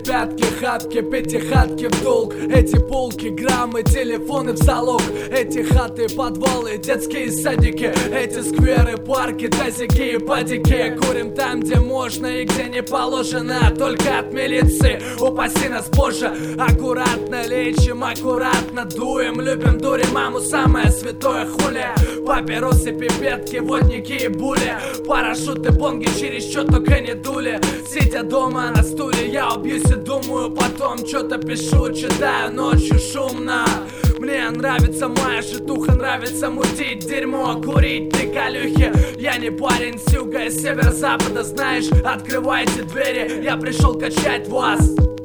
пятки, хатки, пятихатки в долг. Эти полки, граммы, телефоны в залог. Эти хаты, подвалы, детские садики. Эти скверы, парки, тазики и падики. Курим там, где можно и где не положено. Только от милиции, упаси нас Боже. Аккуратно лечим, аккуратно дуем. Любим, дурим маму, самое святое хули. Папиросы, пипетки, водники и були. Парашюты, бонги, через что только не дули. Сидя дома на стуле, я убьюсь и думаю. Потом что-то пишу, читаю ночью шумно. Мне нравится моя житуха, нравится мутить дерьмо, курить приколюхи. Я не парень с юга и северо-запада, знаешь, открывайте двери, я пришел качать вас.